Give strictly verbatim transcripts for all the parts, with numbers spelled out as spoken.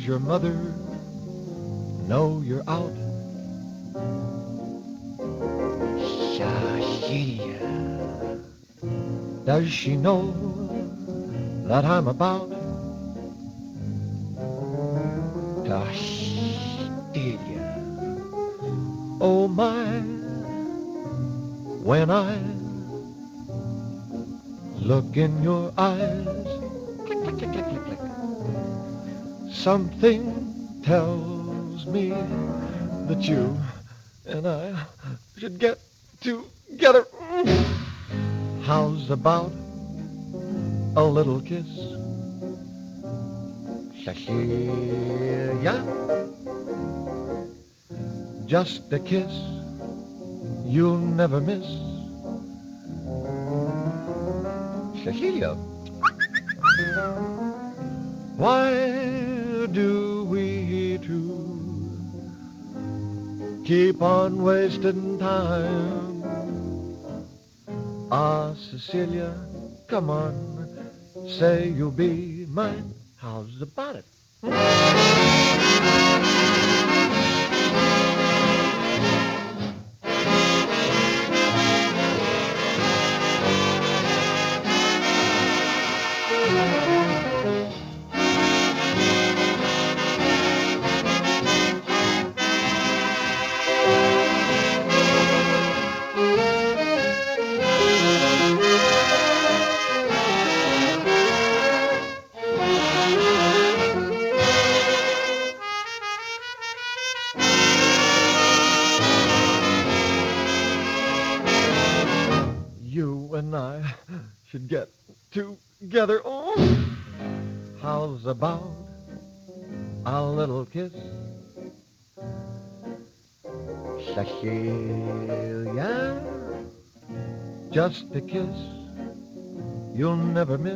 Does your mother know you're out? Cecilia, does she know that I'm about to steal you? Oh my, when I look in your eyes, click, click, click, click, click, click, something tells me that you and I should get together. How's about a little kiss? Cecilia, just a kiss you'll never miss. Cecilia, why do we two keep on wasting time? Ah, Cecilia, come on, say you'll be mine. How's about it? You and I should get together. Oh, how's about a little kiss? Cecilia, just a kiss you'll never miss.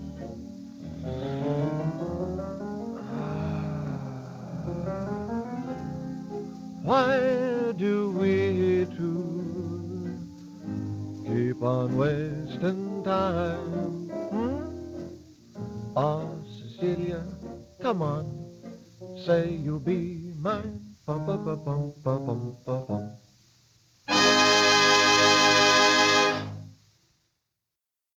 Why do we two keep on wasting time? Hmm? Oh, Cecilia, come on, say you'll be mine. Bum, bum, bum, bum, bum, bum, bum.